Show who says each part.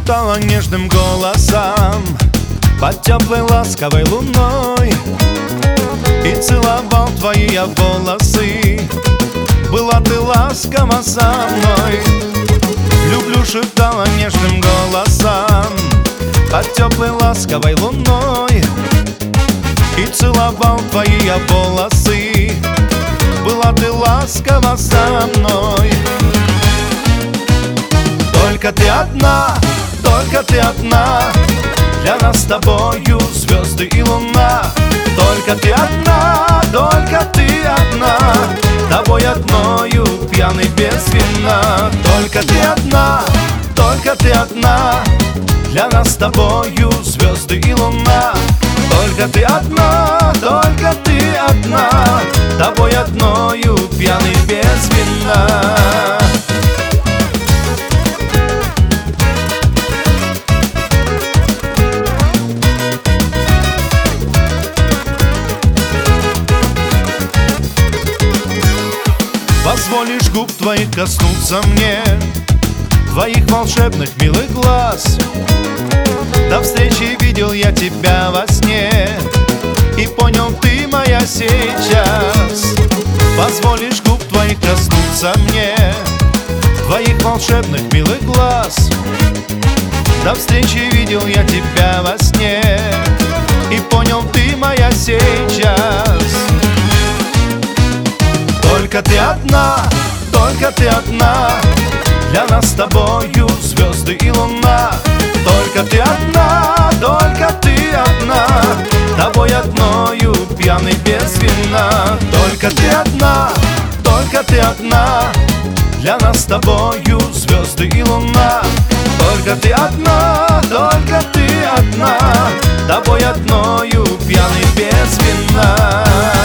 Speaker 1: шептала нежным голосом под теплой ласковой луной и целовал твои я волосы. Была ты ласкова со мной. Люблю, шептала нежным голосом под теплой ласковой луной и целовал твои я волосы. Была ты ласкова со мной. Только ты одна, только ты одна, для нас с тобою звезды и луна. Только ты одна, только ты одна, тобой одною пьяный без вина. Только ты одна, только ты одна, для нас с тобою звезды и луна. Только ты одна, только ты одна, тобой одною пьяный без вина. Позволишь губ твоих коснуться мне, твоих волшебных милых глаз. До встречи видел я тебя во сне и понял, ты моя сейчас. Позволишь губ твоих коснуться мне, твоих волшебных милых глаз. До встречи видел я тебя во сне и понял, ты моя сейчас. Только ты одна, только ты одна, для нас с тобою звезды и луна. Только ты одна, только ты одна, тобой одною пьяный без вина. Только ты одна, только ты одна, для нас с тобою звезды и луна. Только ты одна, только ты одна, тобой одною пьяный без вина.